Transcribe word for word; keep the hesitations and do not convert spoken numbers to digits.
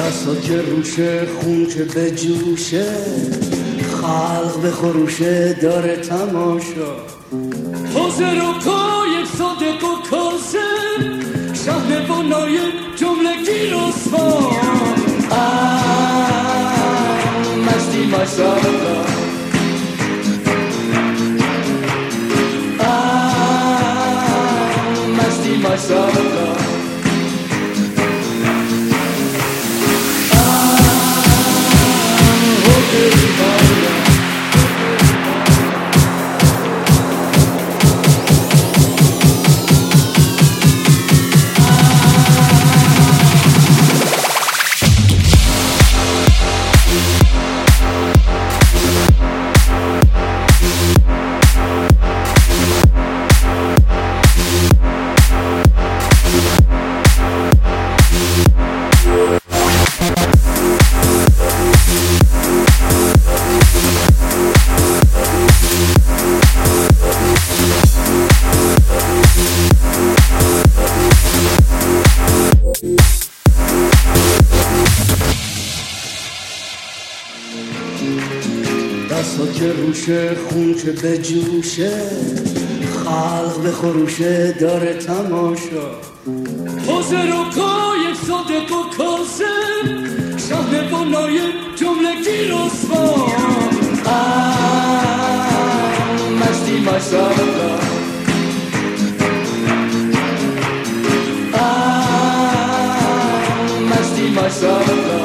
دستا که روشه، خون که به جوشه، خلق به خروشه داره تماشا. حاضر و یک صادق و کاسم، شهر بنای جمله گیر و سوار. مشتی ماشاءالله، مشتی ماشاءالله. دستا که روشه، خون که به جوشه، خلق به خروشه داره تماشا. حاضر و یک صادق و کاسم، شهر بنای جمله گیر و سوار. مشتی ماشاءالله، مشتی ماشاءالله.